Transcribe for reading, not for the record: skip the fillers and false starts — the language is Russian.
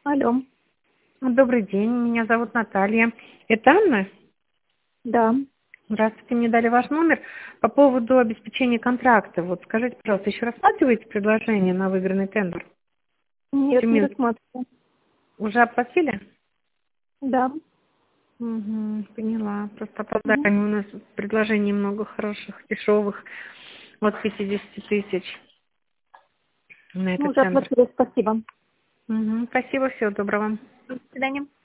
Алло, Добрый день, меня зовут Наталья. Это Анна? да. Здравствуйте, мне дали ваш номер по поводу обеспечения контракта. Вот скажите, пожалуйста, еще рассматриваете предложение на выигранный тендер? Нет, не Семью рассматриваю. уже оплатили? Да. Угу, поняла. Просто Мгм. опоздание у нас предложений много хороших, дешевых, от 50 тысяч на Ну, этот уже тендер. оплатила, спасибо. Угу, спасибо, всего доброго. До свидания.